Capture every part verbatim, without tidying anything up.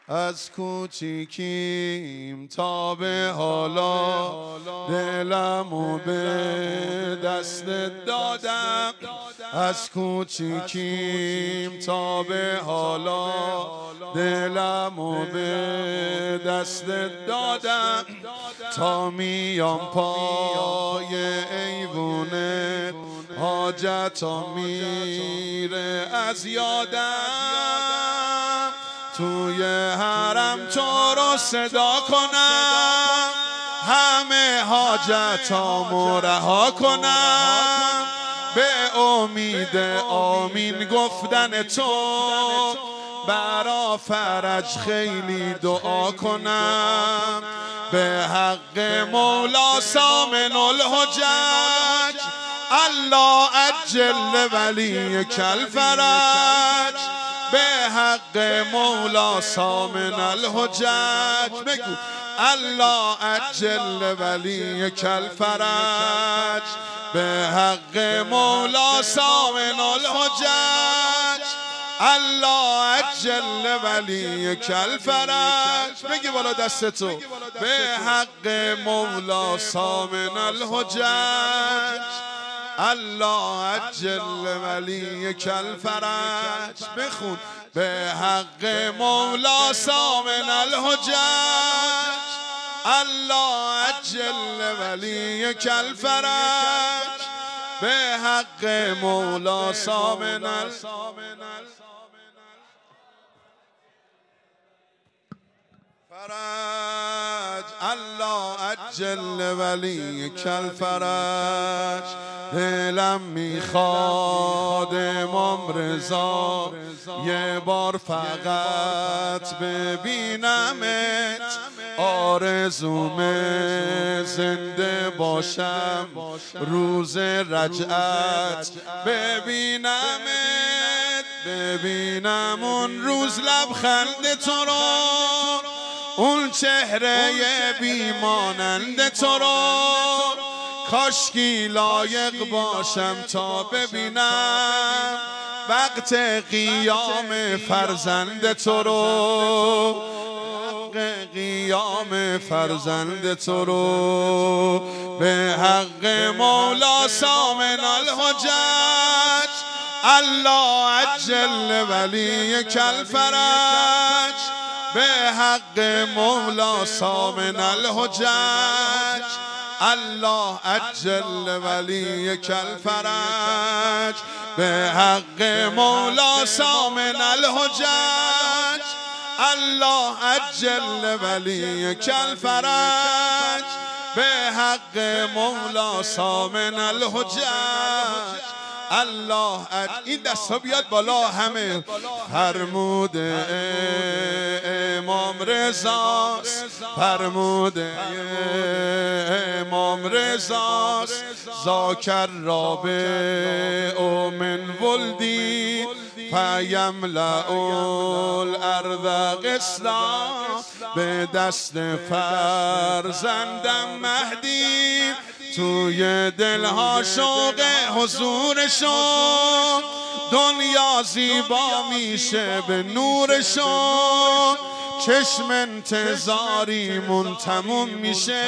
از کوچیکیم تا به حالا دلمو به دست دادم. از کوچیکیم تا به حالا دلمو به دست دادم. تا میام پای ایوونه حاجتا میره از یادم. توی حرم تو رو صدا کنم، همه حاجتامو رها کنم. به امید آمین گفتن تو برا فرج خیلی دعا کنم. به حق مولا سامن الحجج الله عجل ولی کل فرج. به حق مولا سامن الحجج بگو الله عجل ولی کل فرج. به حق مولا سامن الحجج الله عجل ولی کل فرج. بگی بالا دستتو. به حق مولا سامن الحجج الله عجل ولی کل فرج. بخون به حق مولا سامن الحجج الله عجل ولی کل فرج. به حق مولا سامن الحجج فرج الله عجل ولی کل فرج. دلم میخواد امام رضا یه بار فقط ببینمت. آرزومه زنده باشم روز رجعت ببینمت. ببینم اون روز لبخند تو رو، اون چهره بیمانند تو رو. کاشکی لایق باشم تا ببینم وقت قیام فرزند تو رو. قیام فرزند تو رو. به حق مولا سامن الحجج الله عجل ولی کل فرج. به حق مولا سامن الحجج الله عجل ولی کل فرج. به حق مولا سامن الحجج الله عجل ولی کل فرج. به حق مولا سامن الحجج الله عجل. این دستا بیاد بالا همه. فرمود امام رضاست، فرمود امام رضاست. ذاکر رابع من ولدی فیملأ الارض قسطا. به دست فرزندم مهدی توی دلها شوق حضورشون. دنیا زیبا میشه به نورشون. چشم انتظاریمون تموم میشه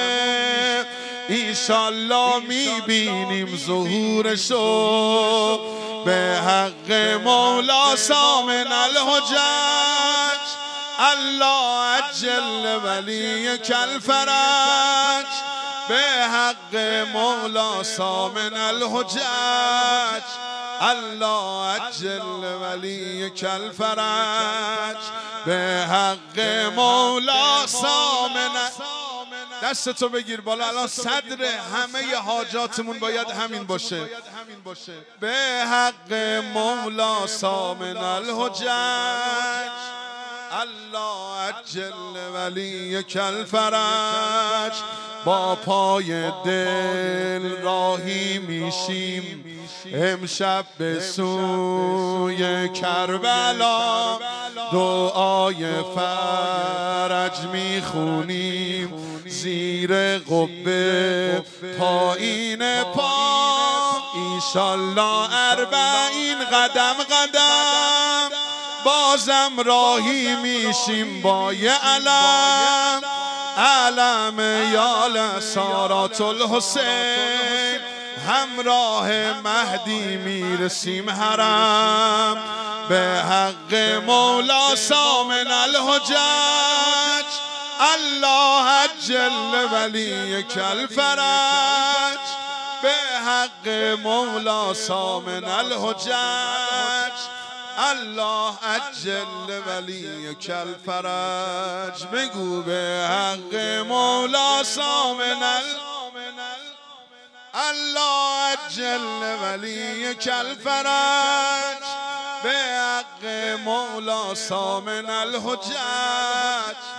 ایشالله میبینیم ظهورشو. به حق مولا سامن الحجج الله عجل ولی کل فرج. به حق مولا سامن الحجج الله عجل ولی کل فرج. به حق مولا سامن. دستتو بگیر بالا. الان صدر همه حاجاتمون باید همین باشه. به حق مولا سامن الحجج الله عجل ولی کل فرج. با پای دل راهی میشیم امشب به سوی کربلا. دعای فرج میخونیم زیر قبه پایین پا. ایشالله اربعین قدم قدم بازم راهی میشیم با یه علم، علم یال سارات الحسین، همراه مهدی میرسیم حرم، به حق مولا سامن الحجج، الله عجل ولیک الفرج، به حق مولا سامن الحجج، الله عجل ولیک الفرج. بگو به حق مولا سامن الحجج، الله عجل ولیک الفرج، به حق مولا سامن الحجج.